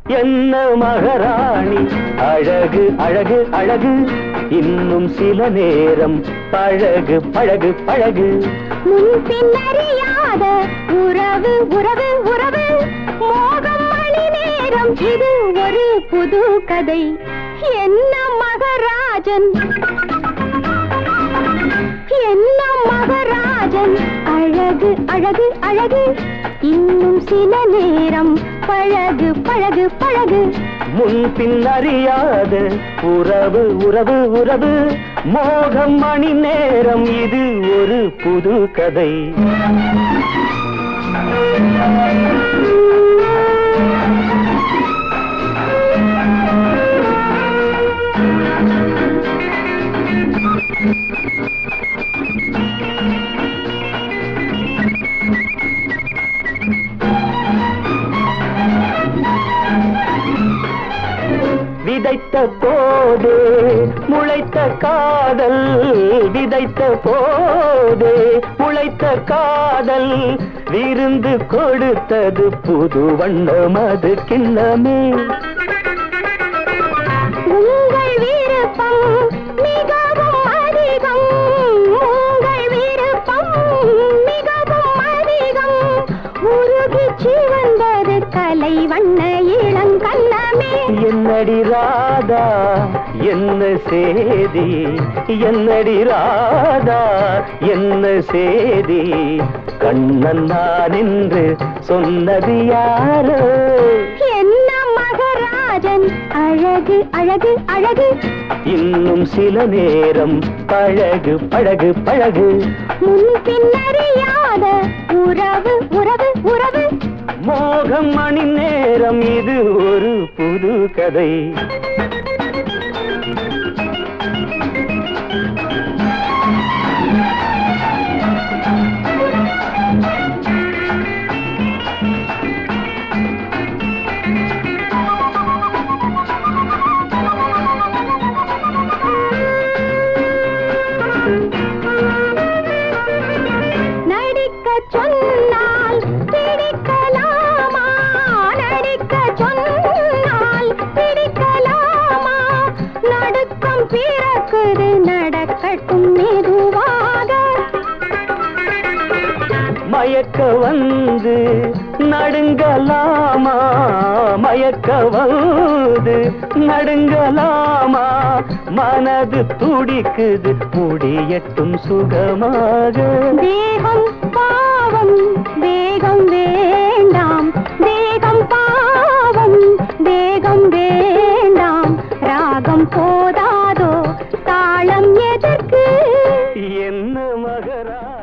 என்ன மகாராணி அழகு அழகு அழகு இன்னும் சில நேரம் பழகு பழகு பழகு முன்பின் அறியாத உறவு உறவு உறவு மோகம் மணி நேரம் இது ஒரு புது கதை என்ன மகராஜன் என்ன மகராஜன் அழகு அழகு அழகு இன்னும் சில நேரம் பழகு பழகு பழகு முன்பின் அறியாத உறவு உறவு உறவு மோகம் மணி நேரம் இது ஒரு புது கதை விதைத்த போதே முளைத்த காதல் விதைத்த போதே முளைத்த காதல் விருந்து கொடுத்தது புது வண்ணம் அது கிண்ணமே உங்கள் விருப்பம் மிகவும் அதிகம் உங்கள் விருப்பம் மிகவும் அதிகம் உருகி சிவந்தது கலை வண்ண இளங்கண்ணமே என்னடி ராதா என்ன சேதி என்னடி ராதா என்ன சேதி கண்ணன் நான் என்று சொன்னது யாரோ என்ன மகராஜன் அழகு அழகு அழகு இன்னும் சில நேரம் பழகு பழகு பழகு முன்பின் அறியாத உறவு உறவு உறவு மோகம் மணி நேரம் இது ஒரு புது கதை நடிக்க சொன்னால் பிடிக்கலாமா நடிக்க சொன்னால் பிடிக்கலாமா நடுக்கம் பிறக்குது நடக்கட்டும் மெதுவாக மயக்க வந்து நடுங்கலாமா மயக்க வந்து நடுங்கலாமா மனது துடிக்குது முடியட்டும் சுகமாக தேகம் பாவம் வேகம் வேண்டாம் தேகம் பாவம் வேகம் வேண்டாம் ராகம் போதாதோ தாளம் எதற்கு என்ன மகரா